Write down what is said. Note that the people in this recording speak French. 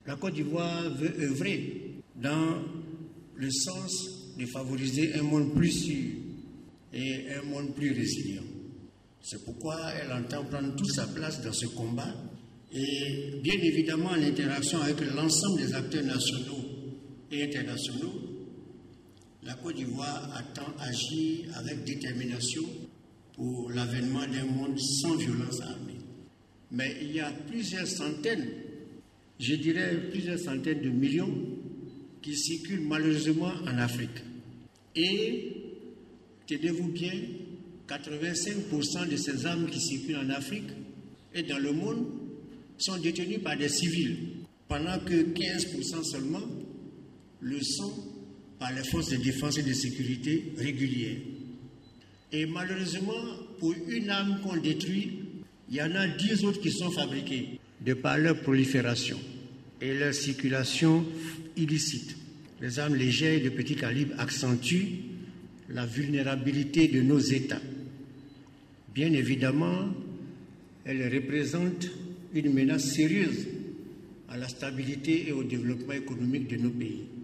La Côte d'Ivoire veut œuvrer dans le sens de favoriser un monde plus sûr et un monde plus résilient. C'est pourquoi elle entend prendre toute sa place dans ce combat et bien évidemment en interaction avec l'ensemble des acteurs nationaux et internationaux. La Côte d'Ivoire attend agir avec détermination pour l'avènement d'un monde sans violence armée. Mais il y a plusieurs centaines de millions qui circulent malheureusement en Afrique. Et, tenez-vous bien, 85% de ces armes qui circulent en Afrique et dans le monde sont détenues par des civils, pendant que 15% seulement le sont par les forces de défense et de sécurité régulières. Et malheureusement, pour une arme qu'on détruit, il y en a 10 autres qui sont fabriquées de par leur prolifération et leur circulation illicite. Les armes légères et de petit calibre accentuent la vulnérabilité de nos États. Bien évidemment, elles représentent une menace sérieuse à la stabilité et au développement économique de nos pays.